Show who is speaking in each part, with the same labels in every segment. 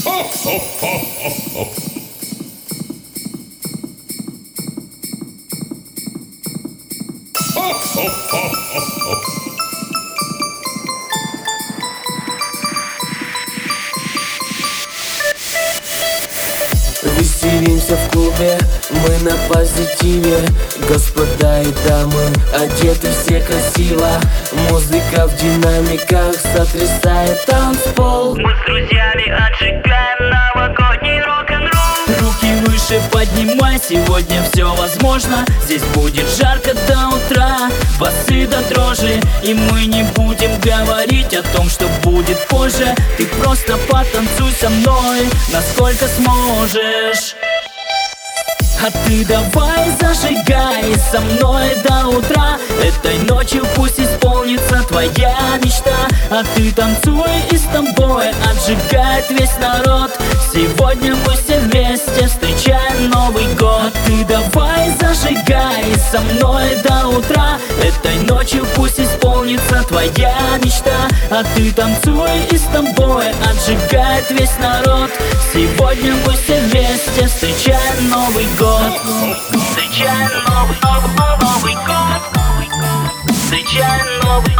Speaker 1: Веселимся в клубе, мы на позитиве. Господа и дамы, одеты все красиво. Музыка в динамиках сотрясает танцпол.
Speaker 2: Мы с друзьями отжигаем новогодний рок-н-ролл.
Speaker 3: Руки выше поднимай, сегодня все возможно. Здесь будет жарко до утра, басы до дрожи. И мы не будем говорить о том, что будет позже. Ты просто потанцуй со мной, насколько сможешь. А ты давай зажигай со мной до утра. Этой ночью пусть исполнится твоя мечта. А ты танцуй, и с тобой отжигает весь народ. Сегодня мы все вместе встречаем Новый год. А ты давай зажигай со мной до утра. Этой ночью пусть исполнится твоя мечта. А ты танцуй, и с тобой отжигает весь народ. Сегодня мы все вместе встречаем Новый год.
Speaker 2: Встречаем Новый год. Встречаем Новый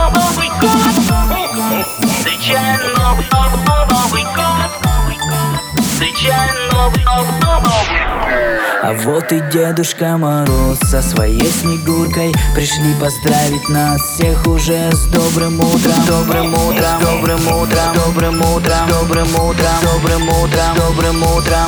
Speaker 2: год. Встречаем Новый год. Встречаем Новый год.
Speaker 3: А вот и Дедушка Мороз со своей Снегуркой пришли поздравить нас всех уже с добрым утром. Добрым утром, добрым утром, добрым утром, добрым утром, добрым утром, добрым утром,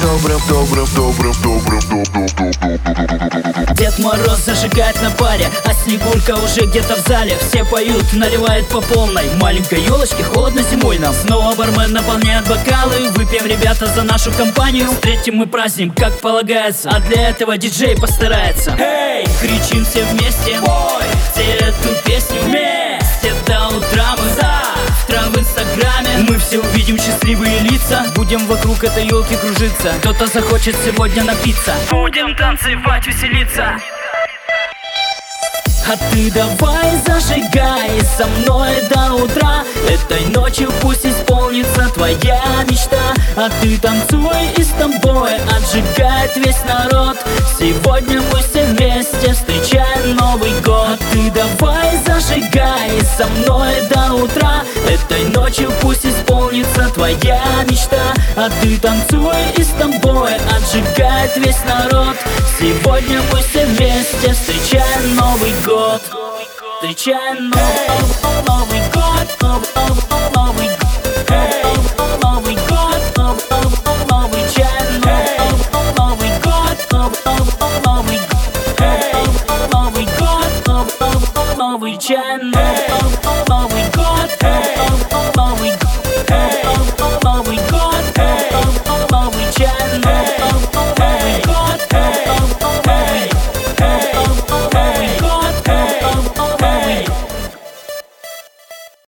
Speaker 3: Дед Мороз зажигает на паре, а Снегурка уже где-то в зале. Все поют, наливает по полной. Маленькой елочке холодно зимой нам. Снова бармен наполняет бокалы. Выпьем, ребята, за нашу компанию. Встретим мы праздник, как полагается. А для этого диджей постарается. Эй, кричим все вместе, ой, все эту песню вместе до утра мы завтра в инстаграме. Мы все увидим счастливые лица. Будем вокруг этой елки кружиться. Кто-то захочет сегодня напиться.
Speaker 2: Будем танцевать, веселиться.
Speaker 3: А ты давай зажигай со мной до утра. Этой ночью пусть исполнится твоя мечта. А ты танцуй, и с тобой отжигает весь народ. Сегодня мы все вместе встречаем Новый год. А ты давай зажигай со мной до утра. Этой ночью пусть исполнится твоя мечта. А ты танцуй, и с тобой отжигает весь народ. Сегодня мы все вместе встречаем Новый год. Встречаем Новый год. Новый год. Новый год. Новый чай. Новый год. Новый год. Новый год. Новый чай.